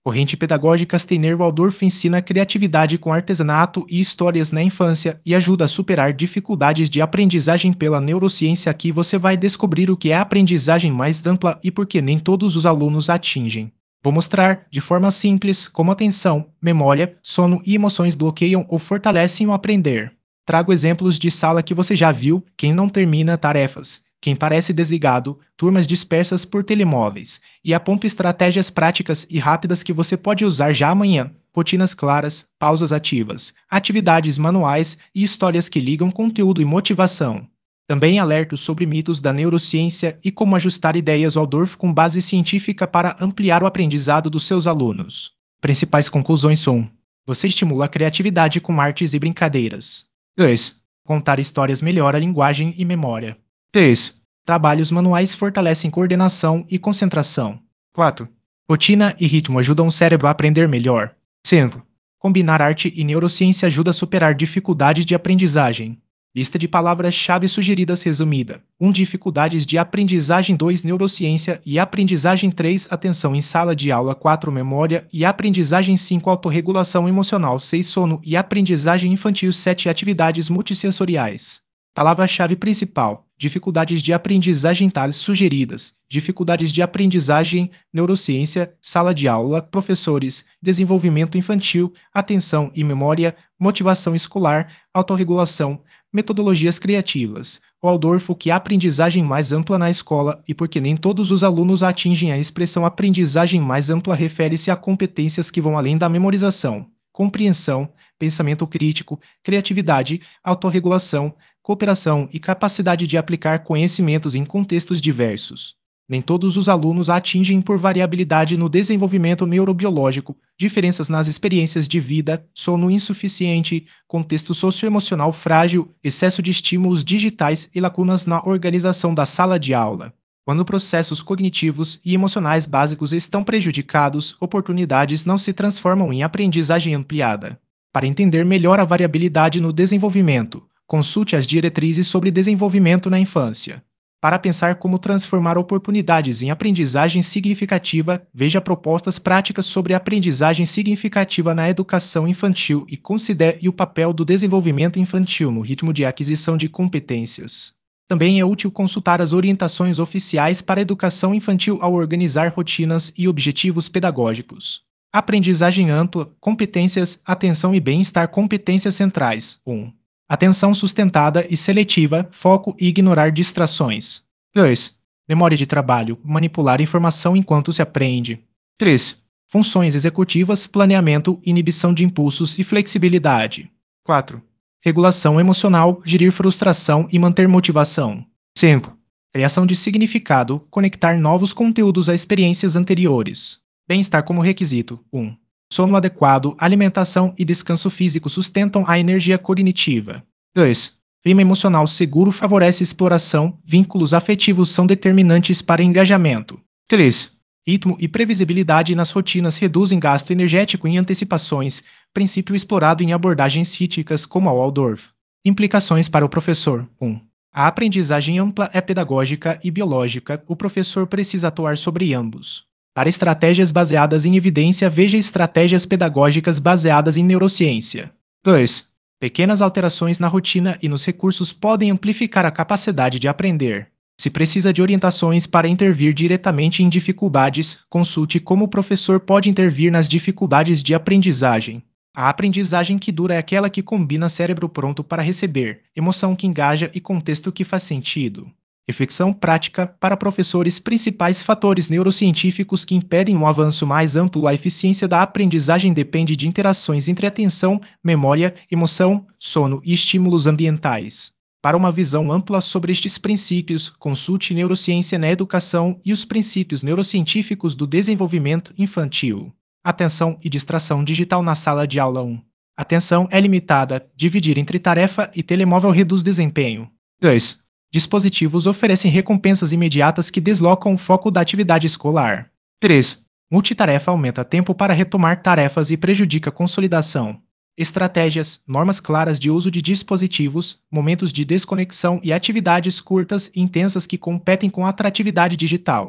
Corrente pedagógica Steiner-Waldorf ensina criatividade com artesanato e histórias na infância e ajuda a superar dificuldades de aprendizagem pela neurociência. Aqui você vai descobrir o que é a aprendizagem mais ampla e por que nem todos os alunos a atingem. Vou mostrar, de forma simples, como atenção, memória, sono e emoções bloqueiam ou fortalecem o aprender. Trago exemplos de sala que você já viu: quem não termina tarefas, quem parece desligado, turmas dispersas por telemóveis, e aponto estratégias práticas e rápidas que você pode usar já amanhã. Rotinas claras, pausas ativas, atividades manuais e histórias que ligam conteúdo e motivação. Também alerto sobre mitos da neurociência e como ajustar ideias Waldorf com base científica para ampliar o aprendizado dos seus alunos. Principais conclusões são: você estimula a criatividade com artes e brincadeiras. 2. Contar histórias melhora a linguagem e memória. 3. Trabalhos manuais fortalecem coordenação e concentração. 4. Rotina e ritmo ajudam o cérebro a aprender melhor. 5. Combinar arte e neurociência ajuda a superar dificuldades de aprendizagem. Lista de palavras-chave sugeridas resumida. 1. Dificuldades de aprendizagem. 2. Neurociência e aprendizagem. 3. Atenção em sala de aula. 4. Memória e aprendizagem. 5. Autorregulação emocional. 6. Sono e aprendizagem infantil. 7. Atividades multissensoriais. Palavra-chave principal: dificuldades de aprendizagem tais sugeridas, dificuldades de aprendizagem, neurociência, sala de aula, professores, desenvolvimento infantil, atenção e memória, motivação escolar, autorregulação, metodologias criativas. Waldorf, o que é a aprendizagem mais ampla na escola e porque nem todos os alunos atingem. A expressão aprendizagem mais ampla refere-se a competências que vão além da memorização: compreensão, pensamento crítico, criatividade, autorregulação, cooperação e capacidade de aplicar conhecimentos em contextos diversos. Nem todos os alunos a atingem por variabilidade no desenvolvimento neurobiológico, diferenças nas experiências de vida, sono insuficiente, contexto socioemocional frágil, excesso de estímulos digitais e lacunas na organização da sala de aula. Quando processos cognitivos e emocionais básicos estão prejudicados, oportunidades não se transformam em aprendizagem ampliada. Para entender melhor a variabilidade no desenvolvimento, consulte as diretrizes sobre desenvolvimento na infância. Para pensar como transformar oportunidades em aprendizagem significativa, veja propostas práticas sobre aprendizagem significativa na educação infantil e considere o papel do desenvolvimento infantil no ritmo de aquisição de competências. Também é útil consultar as orientações oficiais para a educação infantil ao organizar rotinas e objetivos pedagógicos. Aprendizagem ampla, competências, atenção e bem-estar. Competências centrais. 1. Atenção sustentada e seletiva, foco e ignorar distrações. 2. Memória de trabalho, manipular informação enquanto se aprende. 3. Funções executivas, planeamento, inibição de impulsos e flexibilidade. 4. Regulação emocional, gerir frustração e manter motivação. 5. Criação de significado, conectar novos conteúdos a experiências anteriores. Bem-estar como requisito. 1. Sono adequado, alimentação e descanso físico sustentam a energia cognitiva. 2. Clima emocional seguro favorece exploração, vínculos afetivos são determinantes para engajamento. 3. Ritmo e previsibilidade nas rotinas reduzem gasto energético em antecipações, princípio explorado em abordagens críticas como a Waldorf. Implicações para o professor. 1. A aprendizagem ampla é pedagógica e biológica, o professor precisa atuar sobre ambos. Para estratégias baseadas em evidência, veja estratégias pedagógicas baseadas em neurociência. 2. Pequenas alterações na rotina e nos recursos podem amplificar a capacidade de aprender. Se precisa de orientações para intervir diretamente em dificuldades, consulte como o professor pode intervir nas dificuldades de aprendizagem. A aprendizagem que dura é aquela que combina cérebro pronto para receber, emoção que engaja e contexto que faz sentido. Reflexão prática para professores: principais fatores neurocientíficos que impedem um avanço mais amplo. A eficiência da aprendizagem depende de interações entre atenção, memória, emoção, sono e estímulos ambientais. Para uma visão ampla sobre estes princípios, consulte Neurociência na Educação e os princípios neurocientíficos do desenvolvimento infantil. Atenção e distração digital na sala de aula. 1. Atenção é limitada, dividir entre tarefa e telemóvel reduz desempenho. 2. Dispositivos oferecem recompensas imediatas que deslocam o foco da atividade escolar. 3. Multitarefa aumenta tempo para retomar tarefas e prejudica a consolidação. Estratégias, normas claras de uso de dispositivos, momentos de desconexão e atividades curtas e intensas que competem com a atratividade digital.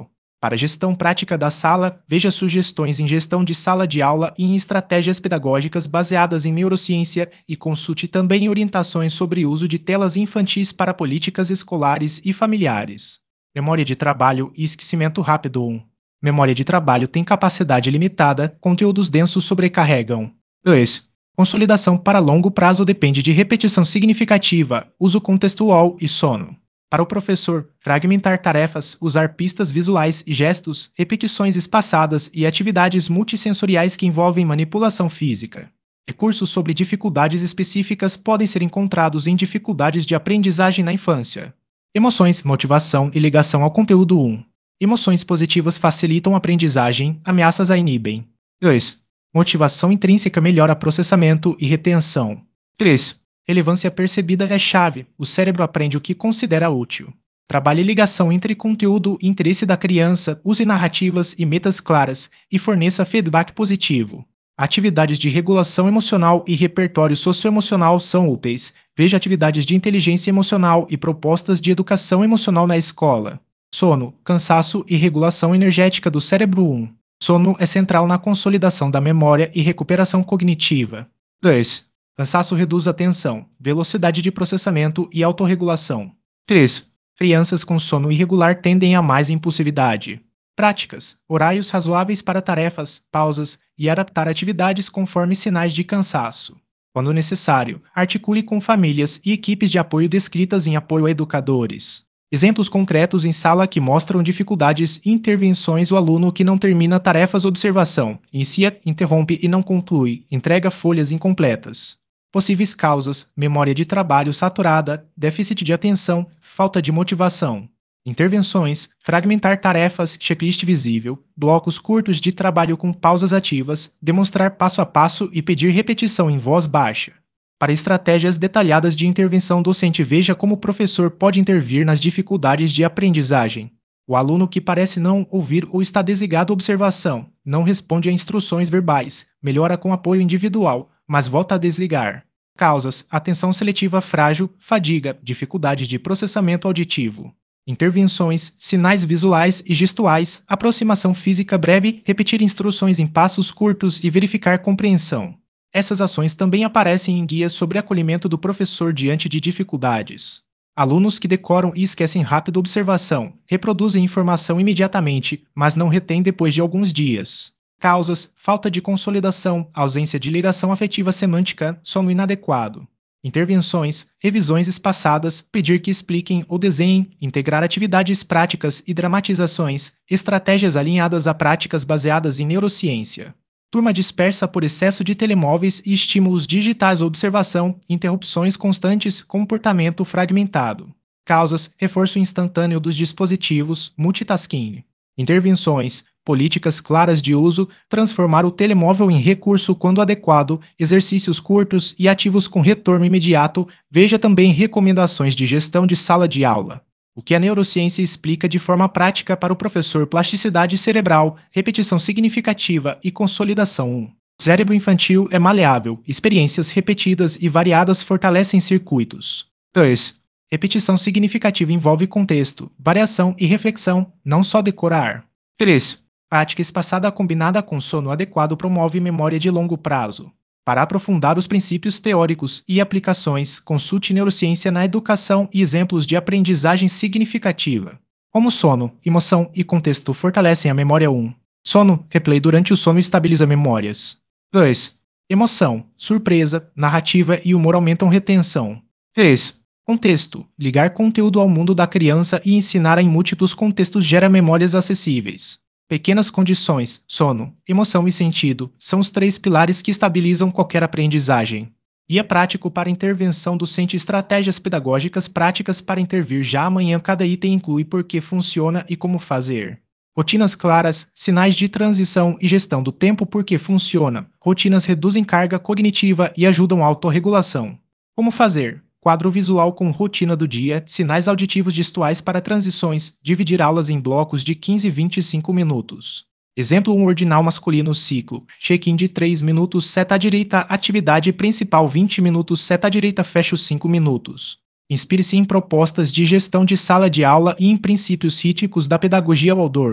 Para a gestão prática da sala, veja sugestões em gestão de sala de aula e em estratégias pedagógicas baseadas em neurociência e consulte também orientações sobre o uso de telas infantis para políticas escolares e familiares. Memória de trabalho e esquecimento rápido 1. Memória de trabalho tem capacidade limitada, conteúdos densos sobrecarregam. 2. Consolidação para longo prazo depende de repetição significativa, uso contextual e sono. Para o professor, fragmentar tarefas, usar pistas visuais e gestos, repetições espaçadas e atividades multissensoriais que envolvem manipulação física. Recursos sobre dificuldades específicas podem ser encontrados em dificuldades de aprendizagem na infância. Emoções, motivação e ligação ao conteúdo 1. Emoções positivas facilitam a aprendizagem, ameaças a inibem. 2. Motivação intrínseca melhora processamento e retenção. 3. Relevância percebida é chave, o cérebro aprende o que considera útil. Trabalhe ligação entre conteúdo e interesse da criança, use narrativas e metas claras, e forneça feedback positivo. Atividades de regulação emocional e repertório socioemocional são úteis. Veja atividades de inteligência emocional e propostas de educação emocional na escola. Sono, cansaço e regulação energética do cérebro 1. Sono é central na consolidação da memória e recuperação cognitiva. 2. Cansaço reduz a atenção, velocidade de processamento e autorregulação. 3. Crianças com sono irregular tendem a mais impulsividade. Práticas: horários razoáveis para tarefas, pausas e adaptar atividades conforme sinais de cansaço. Quando necessário, articule com famílias e equipes de apoio descritas em apoio a educadores. Exemplos concretos em sala que mostram dificuldades e intervenções: o aluno que não termina tarefas, observação, inicia, interrompe e não conclui, entrega folhas incompletas. Possíveis causas: memória de trabalho saturada, déficit de atenção, falta de motivação. Intervenções: fragmentar tarefas, checklist visível, blocos curtos de trabalho com pausas ativas, demonstrar passo a passo e pedir repetição em voz baixa. Para estratégias detalhadas de intervenção docente, veja como o professor pode intervir nas dificuldades de aprendizagem. O aluno que parece não ouvir ou está desligado à observação, não responde a instruções verbais, melhora com apoio individual, mas volta a desligar. Causas: atenção seletiva frágil, fadiga, dificuldade de processamento auditivo. Intervenções: sinais visuais e gestuais, aproximação física breve, repetir instruções em passos curtos e verificar compreensão. Essas ações também aparecem em guias sobre acolhimento do professor diante de dificuldades. Alunos que decoram e esquecem rápido observação, reproduzem informação imediatamente, mas não retêm depois de alguns dias. Causas: falta de consolidação, ausência de ligação afetiva semântica, sono inadequado. Intervenções: revisões espaçadas, pedir que expliquem ou desenhem, integrar atividades práticas e dramatizações, estratégias alinhadas a práticas baseadas em neurociência. Turma dispersa por excesso de telemóveis e estímulos digitais, observação, interrupções constantes, comportamento fragmentado. Causas: reforço instantâneo dos dispositivos, multitasking. Intervenções: políticas claras de uso, transformar o telemóvel em recurso quando adequado, exercícios curtos e ativos com retorno imediato. Veja também recomendações de gestão de sala de aula. O que a neurociência explica de forma prática para o professor: plasticidade cerebral, repetição significativa e consolidação 1. O cérebro infantil é maleável, experiências repetidas e variadas fortalecem circuitos. 2. Repetição significativa envolve contexto, variação e reflexão, não só decorar. 3. Prática espaçada combinada com sono adequado promove memória de longo prazo. Para aprofundar os princípios teóricos e aplicações, consulte neurociência na educação e exemplos de aprendizagem significativa. Como sono, emoção e contexto fortalecem a memória 1. Sono, replay durante o sono estabiliza memórias. 2. Emoção, surpresa, narrativa e humor aumentam retenção. 3. Contexto, ligar conteúdo ao mundo da criança e ensinar em múltiplos contextos gera memórias acessíveis. Pequenas condições, sono, emoção e sentido, são os 3 pilares que estabilizam qualquer aprendizagem. Guia prático para intervenção docente: estratégias pedagógicas práticas para intervir já amanhã. Cada item inclui por que funciona e como fazer. Rotinas claras, sinais de transição e gestão do tempo. Por que funciona? Rotinas reduzem carga cognitiva e ajudam a autorregulação. Como fazer? Quadro visual com rotina do dia, sinais auditivos gestuais para transições, dividir aulas em blocos de 15 e 25 minutos. Exemplo: um ordinal masculino ciclo, check-in de 3 minutos, seta à direita, atividade principal 20 minutos, seta à direita, fecho 5 minutos. Inspire-se em propostas de gestão de sala de aula e em princípios rítmicos da pedagogia Waldorf.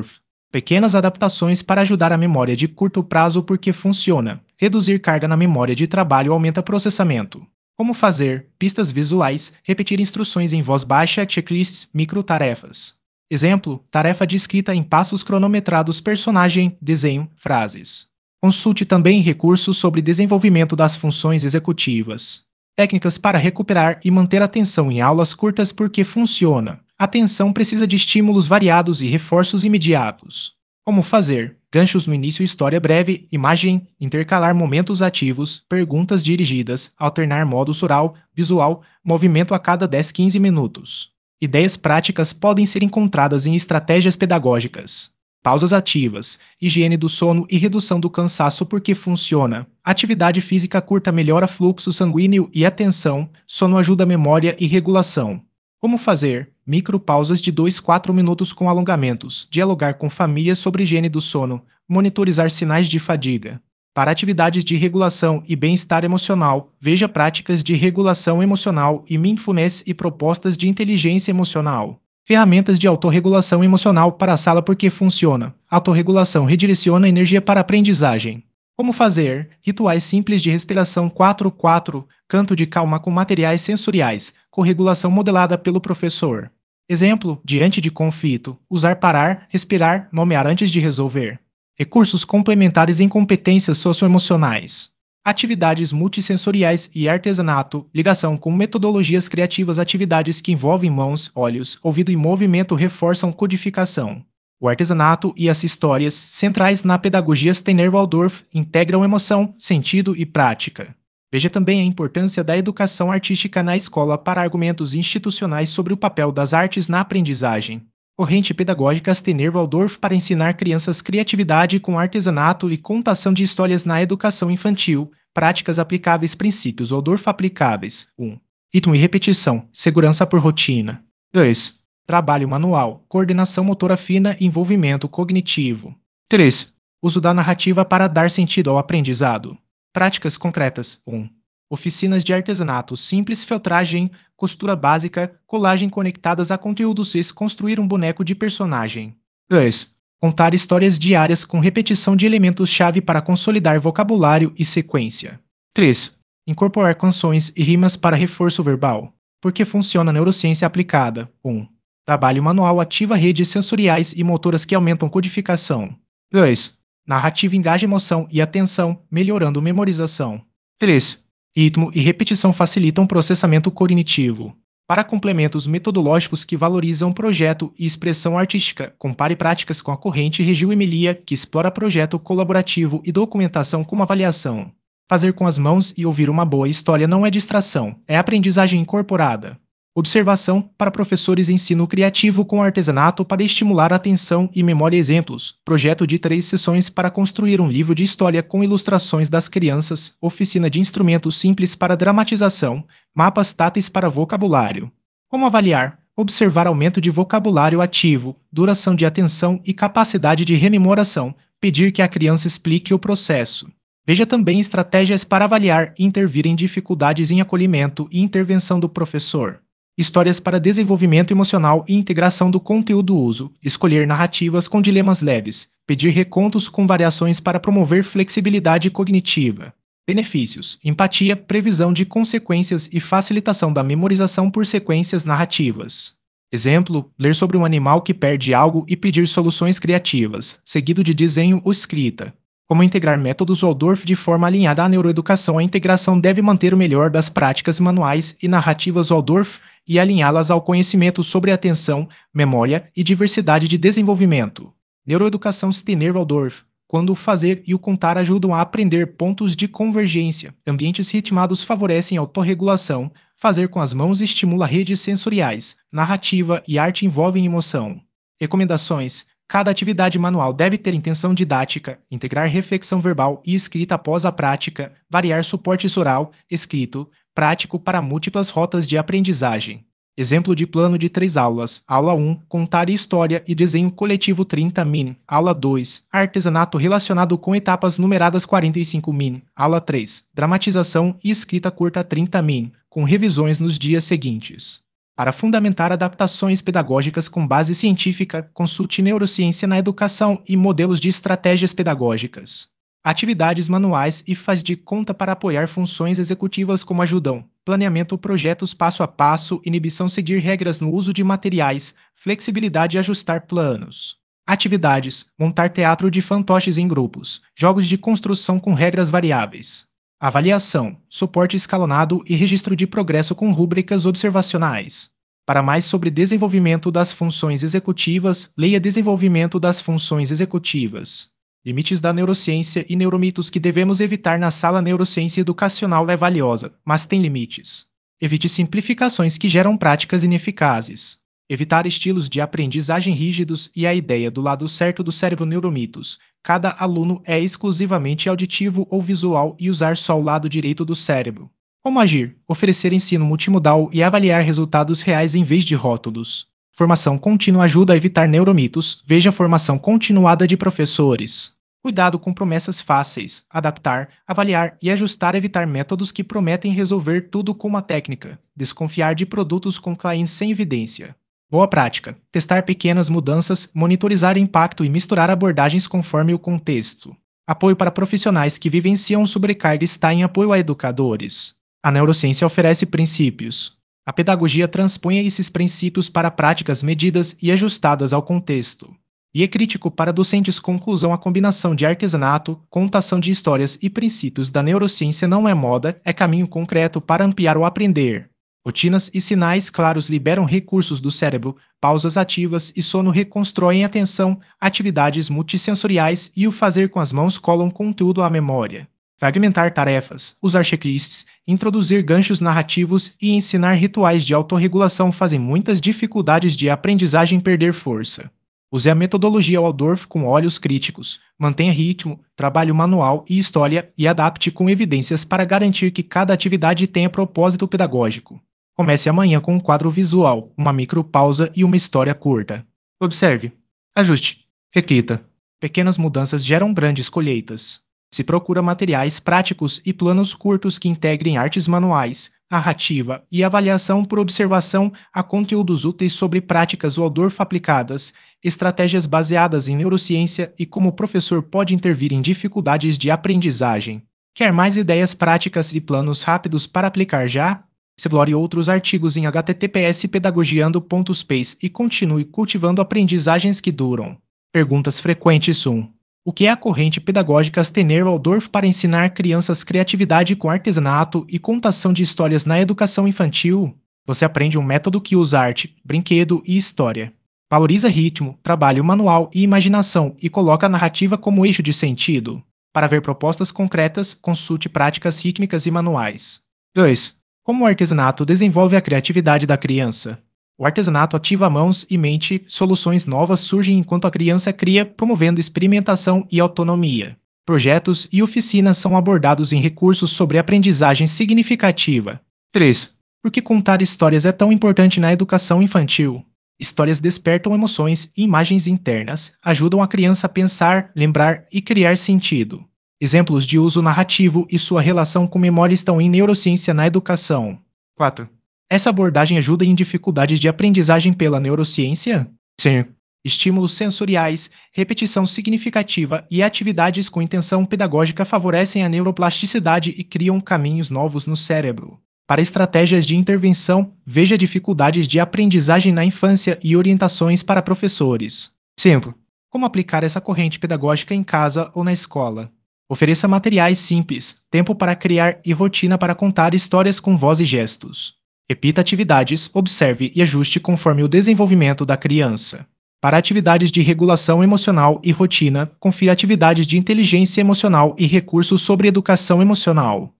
Pequenas adaptações para ajudar a memória de curto prazo porque funciona. Reduzir carga na memória de trabalho aumenta processamento. Como fazer? Pistas visuais, repetir instruções em voz baixa, checklists, microtarefas. Exemplo: tarefa de escrita em passos cronometrados, personagem, desenho, frases. Consulte também recursos sobre desenvolvimento das funções executivas. Técnicas para recuperar e manter a atenção em aulas curtas porque funciona. A atenção precisa de estímulos variados e reforços imediatos. Como fazer? Ganchos no início, história breve, imagem, intercalar momentos ativos, perguntas dirigidas, alternar modos oral, visual, movimento a cada 10-15 minutos. Ideias práticas podem ser encontradas em estratégias pedagógicas. Pausas ativas, higiene do sono e redução do cansaço porque funciona. Atividade física curta melhora fluxo sanguíneo e atenção, sono ajuda a memória e regulação. Como fazer? Micropausas de 2-4 minutos com alongamentos, dialogar com famílias sobre higiene do sono, monitorizar sinais de fadiga. Para atividades de regulação e bem-estar emocional, veja práticas de regulação emocional e mindfulness e propostas de inteligência emocional. Ferramentas de autorregulação emocional para a sala porque funciona. Autorregulação redireciona energia para a aprendizagem. Como fazer? Rituais simples de respiração 4-4, canto de calma com materiais sensoriais, corregulação modelada pelo professor. Exemplo: diante de conflito, usar parar, respirar, nomear antes de resolver. Recursos complementares em competências socioemocionais. Atividades multissensoriais e artesanato, ligação com metodologias criativas, atividades que envolvem mãos, olhos, ouvido e movimento reforçam codificação. O artesanato e as histórias, centrais na pedagogia Steiner-Waldorf, integram emoção, sentido e prática. Veja também a importância da educação artística na escola para argumentos institucionais sobre o papel das artes na aprendizagem. Corrente pedagógica Steiner-Waldorf para ensinar crianças criatividade com artesanato e contação de histórias na educação infantil. Práticas aplicáveis. Princípios Waldorf aplicáveis. 1. Ritmo e repetição. Segurança por rotina. 2. Trabalho manual. Coordenação motora fina e envolvimento cognitivo. 3. Uso da narrativa para dar sentido ao aprendizado. Práticas concretas. 1. Oficinas de artesanato simples, feltragem, costura básica, colagem conectadas a conteúdos e construir um boneco de personagem. 2. Contar histórias diárias com repetição de elementos-chave para consolidar vocabulário e sequência. 3. Incorporar canções e rimas para reforço verbal. Porque funciona a neurociência aplicada. 1. Trabalho manual ativa redes sensoriais e motoras que aumentam codificação. 2. Narrativa engaja emoção e atenção, melhorando memorização. 3. Ritmo e repetição facilitam processamento cognitivo. Para complementos metodológicos que valorizam projeto e expressão artística, compare práticas com a corrente Reggio Emilia, que explora projeto colaborativo e documentação como avaliação. Fazer com as mãos e ouvir uma boa história não é distração, é aprendizagem incorporada. Observação para professores: ensino criativo com artesanato para estimular a atenção e memória. Exemplos: projeto de 3 sessões para construir um livro de história com ilustrações das crianças, oficina de instrumentos simples para dramatização, mapas táteis para vocabulário. Como avaliar? Observar aumento de vocabulário ativo, duração de atenção e capacidade de rememoração, pedir que a criança explique o processo. Veja também estratégias para avaliar e intervir em dificuldades em acolhimento e intervenção do professor. Histórias para desenvolvimento emocional e integração do conteúdo. Uso: escolher narrativas com dilemas leves, pedir recontos com variações para promover flexibilidade cognitiva. Benefícios: empatia, previsão de consequências e facilitação da memorização por sequências narrativas. Exemplo: ler sobre um animal que perde algo e pedir soluções criativas, seguido de desenho ou escrita. Como integrar métodos Waldorf de forma alinhada à neuroeducação? A integração deve manter o melhor das práticas manuais e narrativas Waldorf e alinhá-las ao conhecimento sobre atenção, memória e diversidade de desenvolvimento. Neuroeducação Steiner-Waldorf. Quando o fazer e o contar ajudam a aprender. Pontos de convergência. Ambientes ritmados favorecem a autorregulação. Fazer com as mãos estimula redes sensoriais. Narrativa e arte envolvem emoção. Recomendações: cada atividade manual deve ter intenção didática, integrar reflexão verbal e escrita após a prática, variar suporte oral, escrito, prático para múltiplas rotas de aprendizagem. Exemplo de plano de 3 aulas. Aula 1, contar história e desenho coletivo 30 min. Aula 2, artesanato relacionado com etapas numeradas 45 min. Aula 3, dramatização e escrita curta 30 min, com revisões nos dias seguintes. Para fundamentar adaptações pedagógicas com base científica, consulte neurociência na educação e modelos de estratégias pedagógicas. Atividades manuais e faz de conta para apoiar funções executivas como ajudam, planeamento projetos passo a passo, inibição seguir regras no uso de materiais, flexibilidade e ajustar planos. Atividades: montar teatro de fantoches em grupos, jogos de construção com regras variáveis. Avaliação: suporte escalonado e registro de progresso com rúbricas observacionais. Para mais sobre desenvolvimento das funções executivas, leia Desenvolvimento das funções executivas. Limites da neurociência e neuromitos que devemos evitar na sala. Neurociência educacional é valiosa, mas tem limites. Evite simplificações que geram práticas ineficazes. Evitar estilos de aprendizagem rígidos e a ideia do lado certo do cérebro. Neuromitos: cada aluno é exclusivamente auditivo ou visual e usar só o lado direito do cérebro. Como agir? Oferecer ensino multimodal e avaliar resultados reais em vez de rótulos. Formação contínua ajuda a evitar neuromitos. Veja formação continuada de professores. Cuidado com promessas fáceis. Adaptar, avaliar e ajustar. Evitar métodos que prometem resolver tudo com uma técnica. Desconfiar de produtos com clientes sem evidência. Boa prática: testar pequenas mudanças, monitorizar impacto e misturar abordagens conforme o contexto. Apoio para profissionais que vivenciam sobrecarga está em apoio a educadores. A neurociência oferece princípios. A pedagogia transpõe esses princípios para práticas medidas e ajustadas ao contexto. E é crítico para docentes. Conclusão: a combinação de artesanato, contação de histórias e princípios da neurociência não é moda, é caminho concreto para ampliar o aprender. Rotinas e sinais claros liberam recursos do cérebro, pausas ativas e sono reconstroem atenção, atividades multissensoriais e o fazer com as mãos colam conteúdo à memória. Fragmentar tarefas, usar checklists, introduzir ganchos narrativos e ensinar rituais de autorregulação fazem muitas dificuldades de aprendizagem perder força. Use a metodologia Waldorf com olhos críticos, mantenha ritmo, trabalho manual e história e adapte com evidências para garantir que cada atividade tenha propósito pedagógico. Comece amanhã com um quadro visual, uma micropausa e uma história curta. Observe. Ajuste. Reflita. Pequenas mudanças geram grandes colheitas. Se procura materiais práticos e planos curtos que integrem artes manuais, narrativa e avaliação por observação a conteúdos úteis sobre práticas Waldorf aplicadas, estratégias baseadas em neurociência e como o professor pode intervir em dificuldades de aprendizagem. Quer mais ideias práticas e planos rápidos para aplicar já? Explore outros artigos em https://pedagogiando.space e continue cultivando aprendizagens que duram. Perguntas frequentes 1. O que é a corrente pedagógica Steiner Waldorf para ensinar crianças criatividade com artesanato e contação de histórias na educação infantil? Você aprende um método que usa arte, brinquedo e história. Valoriza ritmo, trabalho manual e imaginação e coloca a narrativa como eixo de sentido. Para ver propostas concretas, consulte práticas rítmicas e manuais. 2. Como o artesanato desenvolve a criatividade da criança? O artesanato ativa mãos e mente, soluções novas surgem enquanto a criança cria, promovendo experimentação e autonomia. Projetos e oficinas são abordados em recursos sobre aprendizagem significativa. 3. Por que contar histórias é tão importante na educação infantil? Histórias despertam emoções e imagens internas, ajudam a criança a pensar, lembrar e criar sentido. Exemplos de uso narrativo e sua relação com memória estão em neurociência na educação. 4. Essa abordagem ajuda em dificuldades de aprendizagem pela neurociência? Sim. Estímulos sensoriais, repetição significativa e atividades com intenção pedagógica favorecem a neuroplasticidade e criam caminhos novos no cérebro. Para estratégias de intervenção, veja dificuldades de aprendizagem na infância e orientações para professores. 5. Como aplicar essa corrente pedagógica em casa ou na escola? Ofereça materiais simples, tempo para criar e rotina para contar histórias com voz e gestos. Repita atividades, observe e ajuste conforme o desenvolvimento da criança. Para atividades de regulação emocional e rotina, confira atividades de inteligência emocional e recursos sobre educação emocional.